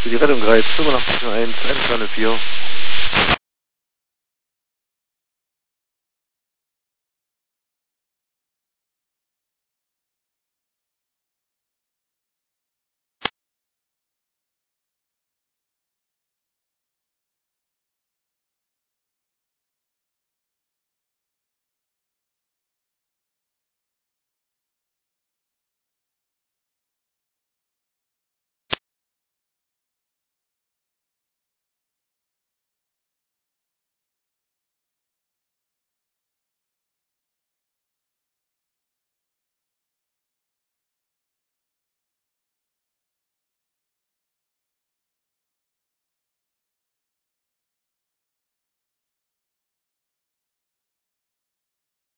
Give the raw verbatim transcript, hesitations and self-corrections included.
Für die Rettung Greif fünfundachtzig null eins, eins zwei null vier.